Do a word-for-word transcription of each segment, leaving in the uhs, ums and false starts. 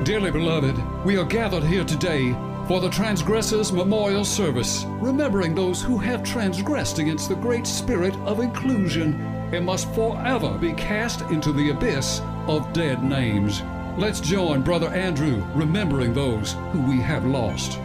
Dearly beloved, we are gathered here today for the Transgressors Memorial Service, remembering those who have transgressed against the great spirit of inclusion and must forever be cast into the abyss of dead names. Let's join Brother Andrew remembering those who we have lost.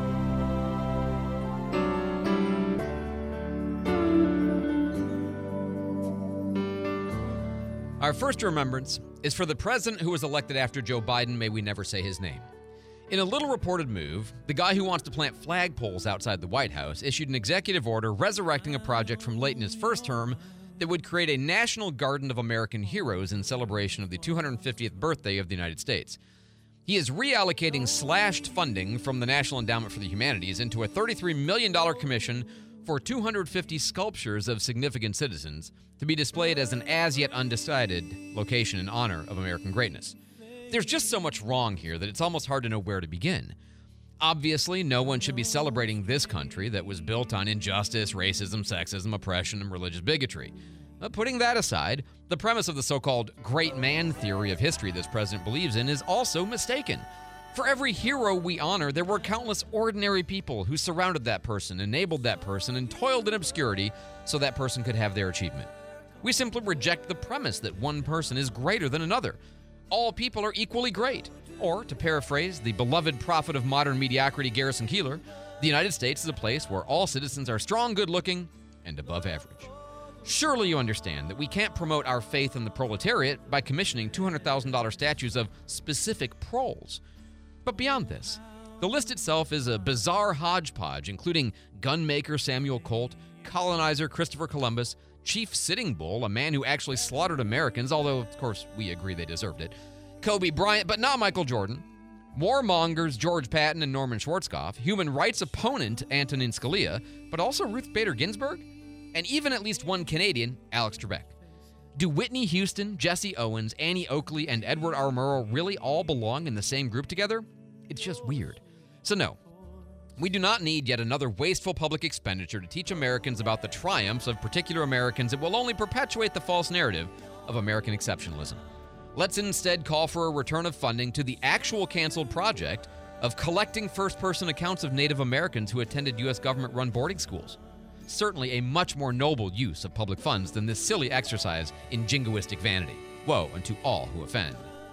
Our first remembrance is for the president who was elected after Joe Biden. May we never say his name. In a little reported move, the guy who wants to plant flagpoles outside the White House issued an executive order resurrecting a project from late in his first term that would create a national garden of American heroes in celebration of the two hundred fiftieth birthday of the United States. He is reallocating slashed funding from the National Endowment for the Humanities into a thirty-three million dollars commission for two hundred fifty sculptures of significant citizens to be displayed as an as-yet undecided location in honor of American greatness. There's just so much wrong here that it's almost hard to know where to begin. Obviously, no one should be celebrating this country that was built on injustice, racism, sexism, oppression, and religious bigotry. But putting that aside, the premise of the so-called great man theory of history this president believes in is also mistaken. For every hero we honor, there were countless ordinary people who surrounded that person, enabled that person, and toiled in obscurity so that person could have their achievement. We simply reject the premise that one person is greater than another. All people are equally great. Or, to paraphrase the beloved prophet of modern mediocrity, Garrison Keillor, the United States is a place where all citizens are strong, good-looking, and above average. Surely you understand that we can't promote our faith in the proletariat by commissioning two hundred thousand dollars statues of specific proles. But beyond this, the list itself is a bizarre hodgepodge, including gunmaker Samuel Colt, colonizer Christopher Columbus, Chief Sitting Bull, a man who actually slaughtered Americans, although, of course, we agree they deserved it, Kobe Bryant, but not Michael Jordan, warmongers George Patton and Norman Schwarzkopf, human rights opponent Antonin Scalia, but also Ruth Bader Ginsburg, and even at least one Canadian, Alex Trebek. Do Whitney Houston, Jesse Owens, Annie Oakley, and Edward R. Murrow really all belong in the same group together? It's just weird. So no, we do not need yet another wasteful public expenditure to teach Americans about the triumphs of particular Americans. It will only perpetuate the false narrative of American exceptionalism. Let's instead call for a return of funding to the actual canceled project of collecting first-person accounts of Native Americans who attended U S government-run boarding schools. Certainly a much more noble use of public funds than this silly exercise in jingoistic vanity. Woe unto all who offend.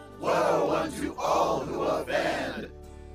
Woe unto all who offend.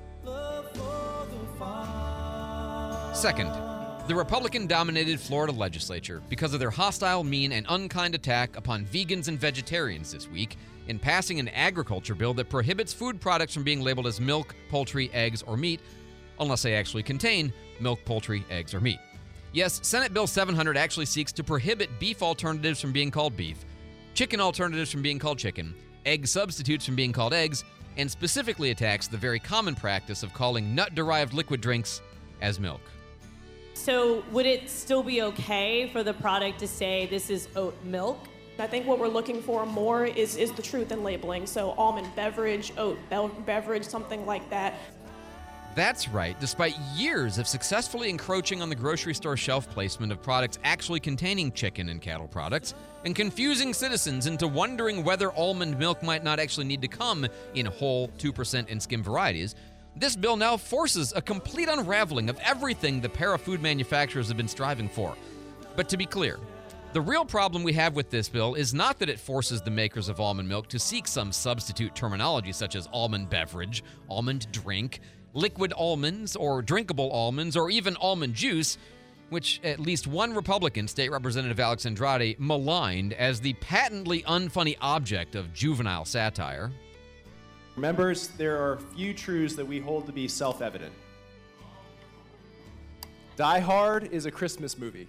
Second, the Republican-dominated Florida legislature, because of their hostile, mean, and unkind attack upon vegans and vegetarians this week, in passing an agriculture bill that prohibits food products from being labeled as milk, poultry, eggs, or meat, unless they actually contain milk, poultry, eggs, or meat. Yes, Senate Bill seven hundred actually seeks to prohibit beef alternatives from being called beef, chicken alternatives from being called chicken, egg substitutes from being called eggs, and specifically attacks the very common practice of calling nut-derived liquid drinks as milk. So would it still be okay for the product to say this is oat milk? I think what we're looking for more is, is the truth in labeling. So almond beverage, oat be- beverage, something like that. That's right. Despite years of successfully encroaching on the grocery store shelf placement of products actually containing chicken and cattle products, and confusing citizens into wondering whether almond milk might not actually need to come in whole two percent and skim varieties, this bill now forces a complete unraveling of everything the para-food manufacturers have been striving for. But to be clear, the real problem we have with this bill is not that it forces the makers of almond milk to seek some substitute terminology such as almond beverage, almond drink, liquid almonds, or drinkable almonds, or even almond juice, which at least one Republican, State Representative Alex Andrade, maligned as the patently unfunny object of juvenile satire. Members, there are few truths that we hold to be self-evident. Die Hard is a Christmas movie.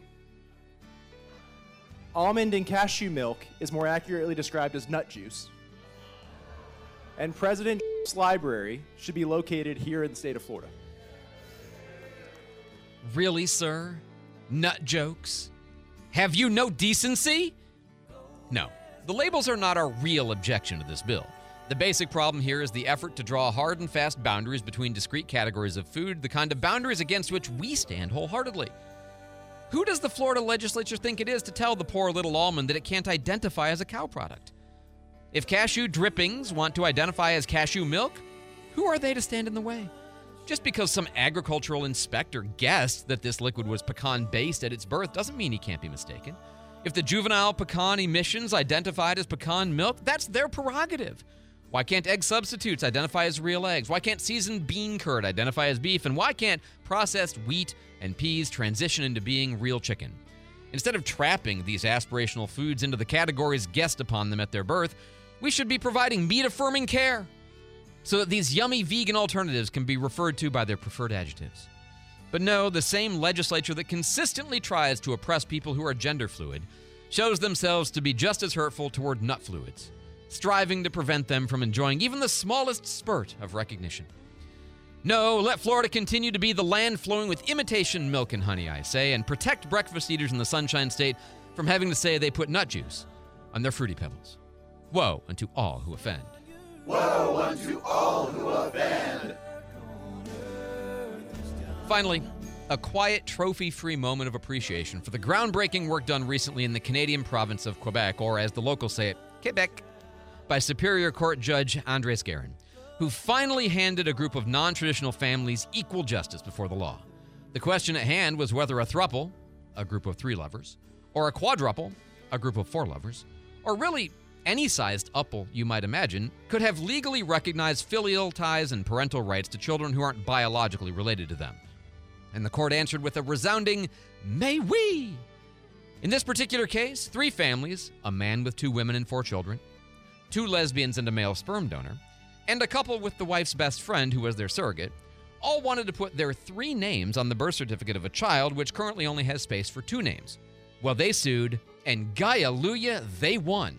Almond and cashew milk is more accurately described as nut juice. And President's library should be located here in the state of Florida. Really, sir? Nut jokes? Have you no decency? No, the labels are not our real objection to this bill. The basic problem here is the effort to draw hard and fast boundaries between discrete categories of food, the kind of boundaries against which we stand wholeheartedly. Who does the Florida legislature think it is to tell the poor little almond that it can't identify as a cow product? If cashew drippings want to identify as cashew milk, Who are they to stand in the way? Just because some agricultural inspector guessed that this liquid was pecan-based at its birth doesn't mean he can't be mistaken. If the juvenile pecan emissions identified as pecan milk, that's their prerogative. Why can't egg substitutes identify as real eggs? Why can't seasoned bean curd identify as beef? And why can't processed wheat and peas transition into being real chicken? Instead of trapping these aspirational foods into the categories guessed upon them at their birth, we should be providing meat-affirming care so that these yummy vegan alternatives can be referred to by their preferred adjectives. But no, the same legislature that consistently tries to oppress people who are gender fluid shows themselves to be just as hurtful toward nut fluids, striving to prevent them from enjoying even the smallest spurt of recognition. No, let Florida continue to be the land flowing with imitation milk and honey, I say, and protect breakfast eaters in the Sunshine State from having to say they put nut juice on their Fruity Pebbles. Woe unto all who offend. Woe unto all who offend. Finally, a quiet, trophy-free moment of appreciation for the groundbreaking work done recently in the Canadian province of Quebec, or as the locals say it, Quebec, by Superior Court Judge Andres Guerin, who finally handed a group of non-traditional families equal justice before the law. The question at hand was whether a throuple, a group of three lovers, or a quadruple, a group of four lovers, or really any sized upple you might imagine, could have legally recognized filial ties and parental rights to children who aren't biologically related to them. And the court answered with a resounding, "May we!" In this particular case, three families, a man with two women and four children, two lesbians and a male sperm donor, and a couple with the wife's best friend who was their surrogate, all wanted to put their three names on the birth certificate of a child which currently only has space for two names. Well, they sued, and Gaialuya, they won.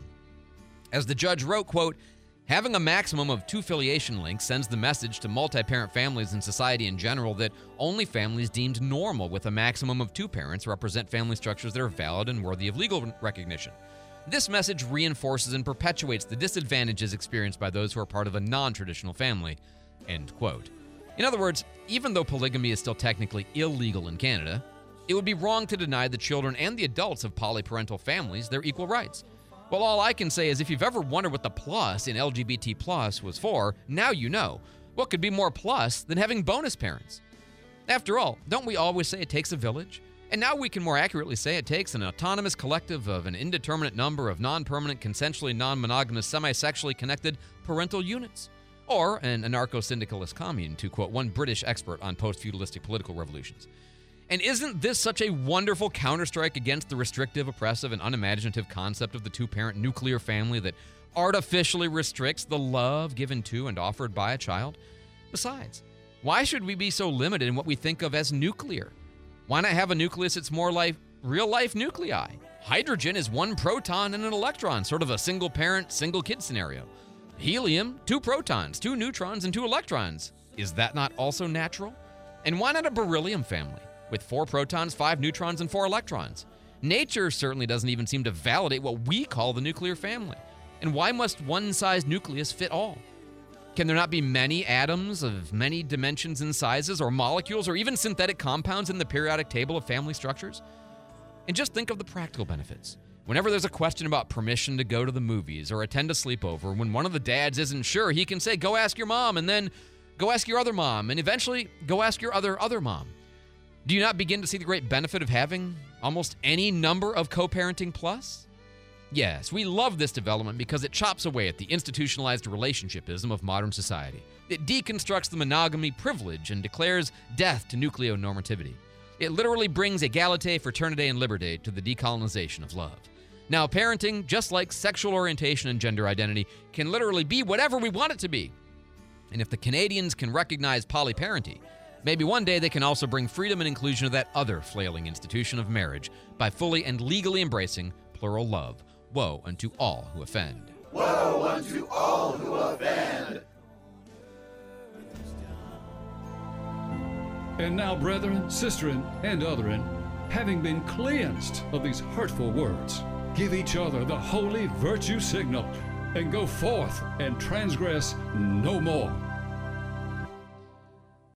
As the judge wrote, quote, "Having a maximum of two filiation links sends the message to multi-parent families and society in general that only families deemed normal with a maximum of two parents represent family structures that are valid and worthy of legal recognition. This message reinforces and perpetuates the disadvantages experienced by those who are part of a non-traditional family," end quote. In other words, even though polygamy is still technically illegal in Canada, it would be wrong to deny the children and the adults of polyparental families their equal rights. Well, all I can say is if you've ever wondered what the plus in L G B T plus was for, now you know. What could be more plus than having bonus parents? After all, don't we always say it takes a village? And now we can more accurately say it takes an autonomous collective of an indeterminate number of non-permanent, consensually non-monogamous, semi-sexually connected parental units. Or an anarcho-syndicalist commune, to quote one British expert on post-feudalistic political revolutions. And isn't this such a wonderful counterstrike against the restrictive, oppressive, and unimaginative concept of the two-parent nuclear family that artificially restricts the love given to and offered by a child? Besides, why should we be so limited in what we think of as nuclear? Why not have a nucleus that's more like real-life nuclei? Hydrogen is one proton and an electron, sort of a single-parent, single-kid scenario. Helium, two protons, two neutrons, and two electrons. Is that not also natural? And why not a beryllium family, with four protons, five neutrons, and four electrons? Nature certainly doesn't even seem to validate what we call the nuclear family. And why must one-size nucleus fit all? Can there not be many atoms of many dimensions and sizes, or molecules, or even synthetic compounds in the periodic table of family structures? And just think of the practical benefits. Whenever there's a question about permission to go to the movies or attend a sleepover, when one of the dads isn't sure, he can say, "Go ask your mom," and then go ask your other mom, and eventually go ask your other other mom. Do you not begin to see the great benefit of having almost any number of co-parenting plus? Yes, we love this development because it chops away at the institutionalized relationshipism of modern society. It deconstructs the monogamy privilege and declares death to nucleonormativity. It literally brings egalite, fraternité, and liberté to the decolonization of love. Now, parenting, just like sexual orientation and gender identity, can literally be whatever we want it to be. And if the Canadians can recognize polyparenting, maybe one day they can also bring freedom and inclusion to that other flailing institution of marriage by fully and legally embracing plural love. Woe unto all who offend. Woe unto all who offend. And now, brethren, sisterin, and otherin, having been cleansed of these hurtful words, give each other the holy virtue signal, and go forth and transgress no more.